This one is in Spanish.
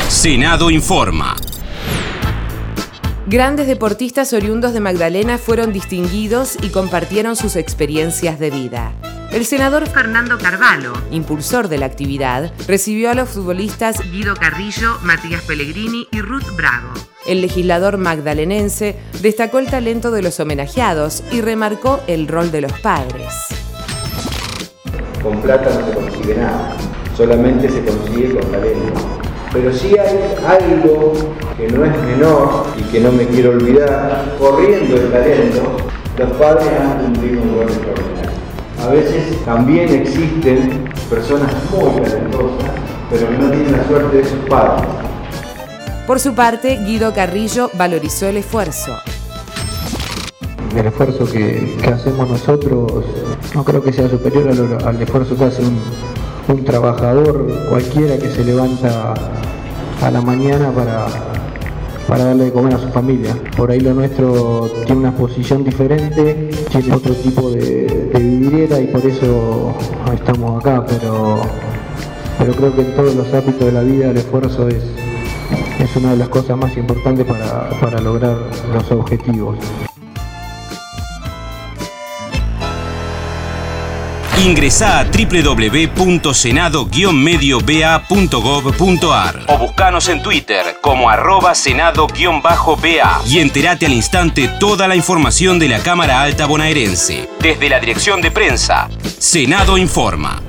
Senado informa. Grandes deportistas oriundos de Magdalena fueron distinguidos y compartieron sus experiencias de vida. El senador Fernando Carvalho, impulsor de la actividad, recibió a los futbolistas Guido Carrillo, Matías Pellegrini y Ruth Bravo. El legislador magdalenense destacó el talento de los homenajeados y remarcó el rol de los padres. Con plata no se consigue nada, solamente se consigue con talento. Pero sí hay algo que no es menor y que no me quiero olvidar. Corriendo el talento, los padres han cumplido un rol extraordinario. A veces también existen personas muy talentosas, pero que no tienen la suerte de sus padres. Por su parte, Guido Carrillo valorizó el esfuerzo. El esfuerzo que hacemos nosotros no creo que sea superior al esfuerzo que hace un trabajador cualquiera que se levanta a la mañana para darle de comer a su familia. Por ahí lo nuestro tiene una posición diferente, tiene otro tipo de vidriera y por eso estamos acá, pero creo que en todos los ámbitos de la vida el esfuerzo es una de las cosas más importantes para lograr los objetivos. Ingresá a www.senado-medioba.gov.ar o buscanos en Twitter como @senado-ba y entérate al instante toda la información de la Cámara Alta bonaerense. Desde la Dirección de Prensa, Senado informa.